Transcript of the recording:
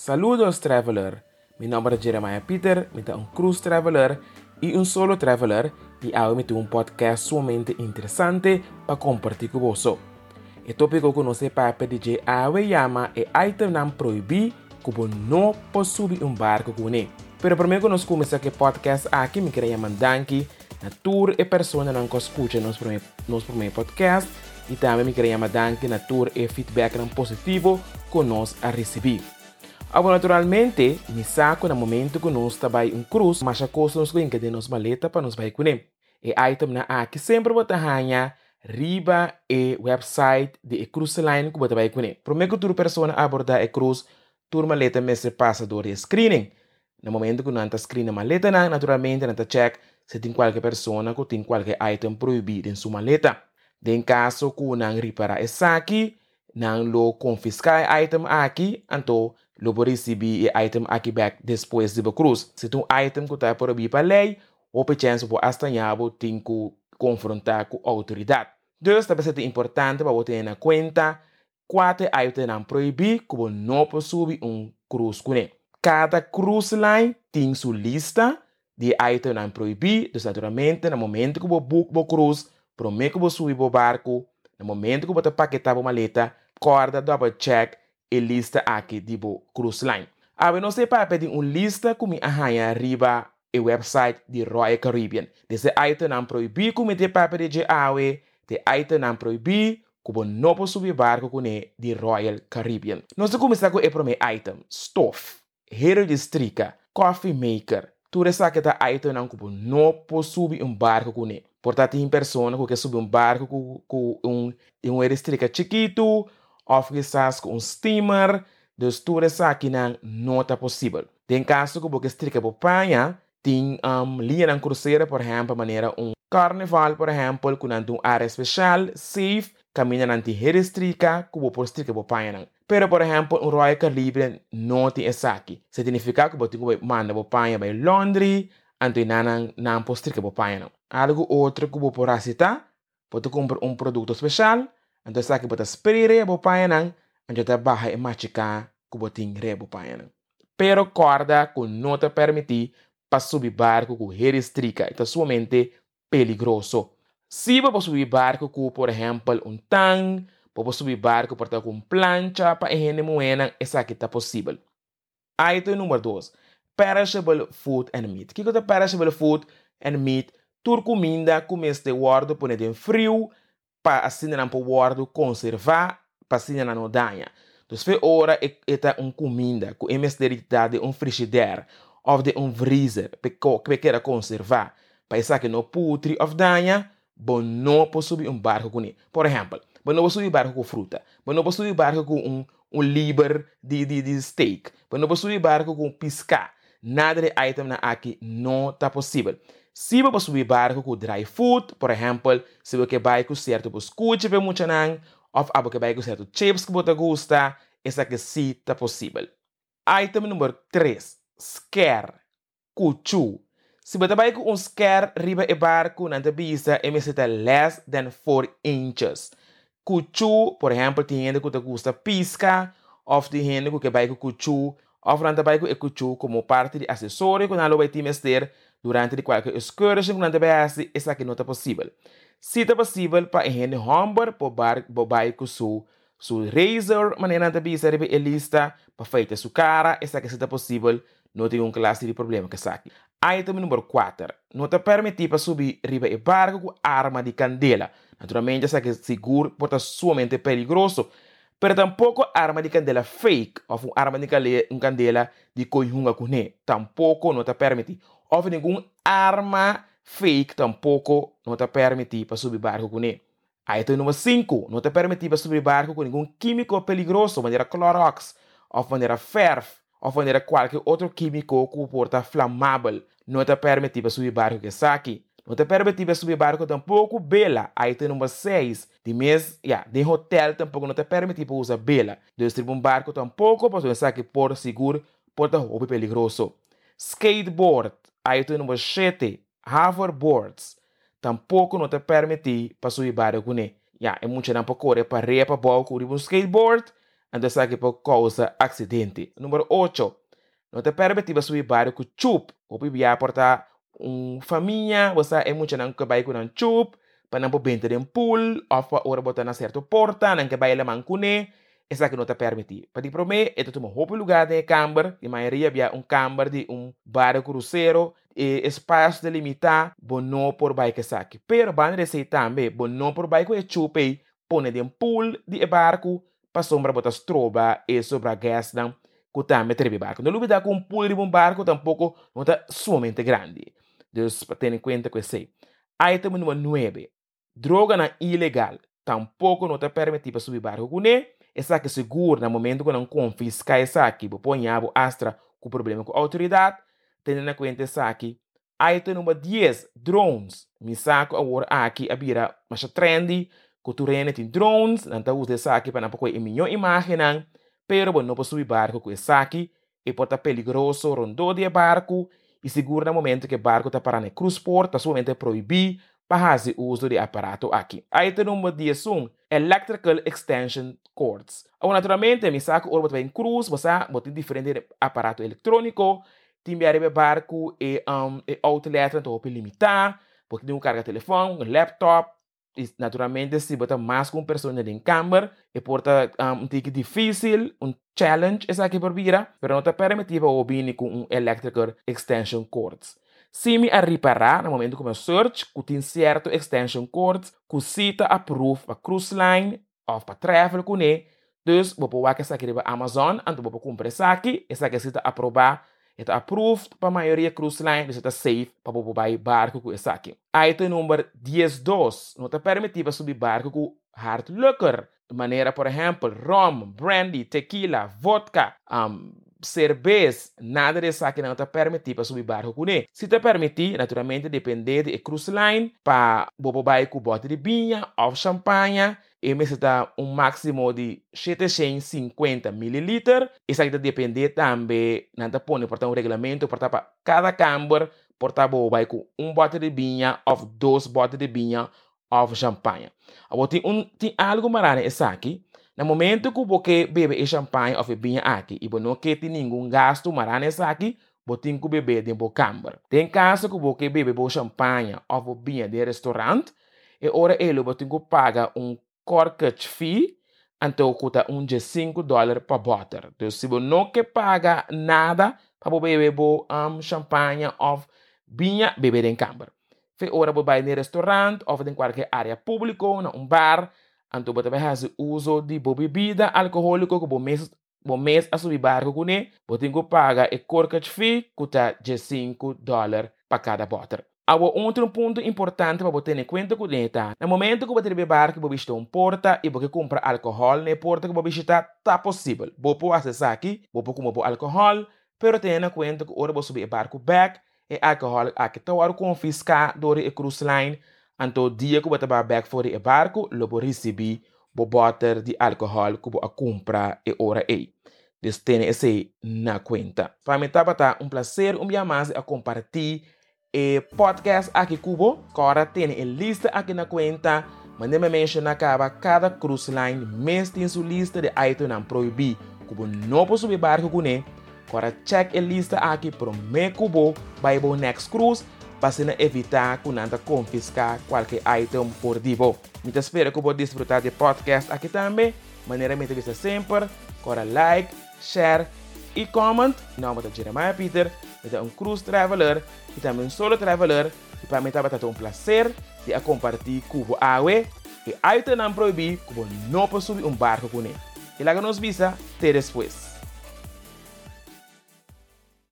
Saludos, traveler. Mi nombre es Jeremiah Peter, mi soy un cruise traveler y un solo traveler y ahora me tengo un podcast sumamente interesante para compartir con vosotros. El tópico que nos para DJ Awe llama e item não proibir como não pode subir um barco com ele. Pero primeiro que nós começamos aqui podcast aqui, me queria mandar aqui na tour e pessoa não que escuta nos primeiro podcast e também me queria mandar aqui na tour e feedback não positivo que nós a receber. Agora, naturalmente, me saco no momento que nós trabalhamos em cruz, mas a coisa nos ganha de nos maleta para nos vai com ele. E item na aqui sempre bota ranha riba e website de cruise line que bota vai com ele. Primeiro que toda pessoa abordar a cruz, toda maleta mestre passa do screening. No momento que não está screen a maleta, naturalmente não está check se tem qualquer pessoa que tem qualquer item proibido em sua maleta. Em caso que não repara essa aqui, não lo confiscar item aqui, então lo pode receber o item aqui back depois de cruz. Se tem um item que está proibido para lei, ou por chance por astanhar, tem que confrontar com a autoridade. Então, também é importante para você ter em conta quatro items não proibidos que não pode subir cruz com ele. Cada cruise line tem sua lista de items não proibidos. Naturalmente, no momento que você book o cruise, prometo que você subir o barco, no momento que você paquetar a maleta, corda double check e lista aqui de cruise line. Agora, não sei para pedir uma lista que me arranha arriba e website de Royal Caribbean. Desse item não proibido que me tem para pedir de awe, de item não proibido que não pode subir barco com ele de Royal Caribbean. Nós vamos começar com o primeiro item, stuff, hair elétrica, coffee maker. Tudo isso aqui é item não pode subir barco com ele. Portanto, tem pessoas que querem subir barco com um elétrica chiquito, ou quizás com steamer, dus tudo isso aqui não é possível. Tem caso que você elétrica por panha, tem linha na cruzeiro, por exemplo, maneira carnaval, por exemplo, com uma área especial, safe, caminha na elétrica, que você elétrica por panha. Pero, por exemplo, Royal Caribbean não tem isso aqui. Significa que você tem que mandar por panha para Londres, então não pode elétrica por panha. Algo outro que você pode citar, você compra produto especial, então isso aqui você espera por panha, então você vai machucar que você tem que por panha. Pero corda que não te permite para subir barco com hair elétrica, é somente peligroso. Se você subir barco com, por exemplo, tanque, pode subir barco por com plancha para higiene moena, isso aqui está possível. Item número 2, perishable food and meat. O que é perishable food and meat? Tur comida começa de guardo por em frio, para assim não pode guardo conservar, para assim não danha. Então, se ora é comida com emesteridade de frigideira ou de freezer, para querer conservar, para isso aqui não putre ou danha, bom não pode subir barco com ele. Por exemplo, bom não pode subir barco com fruta, bom não pode subir barco com liver de steak, bom não pode subir barco com piscar. Nada de item aqui não está possível. Se você subir barco com dry food, por exemplo, se você vai com certo biscoito para muito não, ou você vai com certo chips que você gosta, isso aqui sim está possível. Item número 3, scare, cuchu. Se você vai com scare riba e barco, não devia emitir less than 4 inches. Cuchu, por exemplo, tem gente que gosta pisca, ou tem gente que vai com cuchu, ou não vai com cuchu como parte de acessório que não vai te mester durante qualquer excursion que não deve fazer, isso aqui não é possível. Se é possível, para gente hombre, para vai com seu razor, maneira não deve ser lista, para feita sua cara, isso aqui se é possível, não tem classe de problema que isso aqui. Item número 4. Não te permite para subir riba e barco com arma de candela. Naturalmente, isso aqui é seguro, porque é sumamente perigoso. Pero tampouco arma de candela fake, ou uma arma de candela de coihunga com ele. Tampouco não te permite. Ou nenhuma arma fake, tampouco não te permite para subir barco com ele. Item número 5. Não te permite para subir barco com nenhum químico perigoso, maneira Clorox, ou maneira ferf, ou maneira qualquer outro químico que porta flamável. Não te permite para subir barco que está aqui. Não te permite para subir barco tampouco bela. Item número 6. De hotel tampouco não te permite para usar bela. De barco tampouco para usar aqui por seguro, porta hobby perigoso. Skateboard. Item número 7. Hoverboards. Tampouco não te permite para subir barco com ele. É muito não para correr para repa boa com um skateboard. Entonces aqui por causa acidente. Número 8. Não te permite subir barco chup. Ou via portar família, você é muito não que vai com um chup, para não poder em pool, ou para ora botar na certa porta, não que vai le mancune. Essa que não te permite. Para te prometer, é um roupa lugar de camber, a maioria havia camber de barco cruzeiro, e espaço delimitado, bom não por bike saque. Pero van receber também, bom não por bike é chupe, põe de pool de barco, para sombra botar stroba e sobra gas não, que também trebe barco. Não olvidar com pool de barco tampouco não está sumamente grande. Então, para ter em conta que sei. Item número 9. Droga não ilegal. Tampouco não te permite para subir barco com ele. Essa que seguro no momento que não confisca essa aqui, põe a astra com problema com a autoridade, tendo em conta essa aqui. Item número 10, drones. Me saco agora aqui a vira mais trendy, que tu tem drones, não tá usa essa aqui para não poder emitir imagem, pero não pode subir barco com essa aqui, e pode estar perigoso rondou de barco, e seguro no momento que o barco está parando em cruzport, está somente proibir para fazer uso de aparato aqui. Item número 10, electrical extension cords. Naturalmente, me saco ora botar em cruz, você bota diferente aparato eletrônico, timbiar o barco e outlet não pode limitar, porque tem carga telefone, laptop, e naturalmente se botar mais com pessoas em câmera, e porta tique difícil, challenge essa aqui por vira, pero não te permite ouvir com electrical extension cords. Se me a reparar, no momento que eu search, que tem certo extension cords, que cita approve para cruise line, ou para travel com ele, então, vou pôr essa aqui para Amazon, então vou comprar essa aqui cita aprovar, está approved para a maioria cruise line, está safe para poder barco com essa aqui. Item número 10.2, não te permite subir barco com hard liquor, de maneira, por exemplo, rum, brandy, tequila, vodka, cerveja, nada dessa aqui não te permite para subir barco com ele. Se te permite, naturalmente, depende de cruise line, para poder com bote de vinho ou champanhe, e me está máximo de 750 ml. Isso aqui depende também, não te põe, portanto, regulamento, para cada camber, portanto, vai com bote de vinho ou 2 botes de vinho ou champanhe. Agora, tem algo mais essa aqui. No momento que você bebe champanhe ou vinho aqui, e não quer ter nenhum gasto mais essa aqui, você tem que beber dentro do camber. Tem caso que você bebe champanhe ou vinho de restaurante, e ora ele você tem que pagar corkage fee, então custa de $5 per bottle. Então, se você não quer pagar nada para beber champanhe ou vinho, beber em camber. Se ora você vai no restaurante ou em qualquer área pública, em bar, então você vai fazer uso de bebida alcoólica que você mês a subir barco com ele, você tem que pagar a corkage fee, custa de $5 para cada bottle. Agora, outro ponto importante para você ter em conta com ele tá? No momento que você beber barco, você visita porta e você compra álcool na porta que você visita, tá possível. Você pode acessar aqui, você pode comprar álcool, pero tenha em conta que hora você subir barco back, e álcool aqui está hora confiscar do cruise line, então dia que você vai back fora o barco, você vai receber o bottle de álcool que você compra e hora aí. Então, tenha isso na conta. Para mim, tá prazer, dia mais a compartilhar e podcast aqui Cubo, agora tem a lista aqui na conta, mas nem me menciona cada cruise line, mês tem sua lista de items não proibir, Cubo não pode subir barco com ele, agora check a lista aqui para o meu Cubo, vai para o next cruise, para evitar que não confiscar qualquer item por divo. Me espero que você desfrutar de podcast aqui também, maneira me vista sempre, agora like, share e comment, não é Jeremiah Peter, é cruise traveler, e também solo traveler, e para mim está prazer de compartilhar Cubo Aue, e aí não proibir, Cubo não pode subir barco com ele. E lá que nos visa, até depois.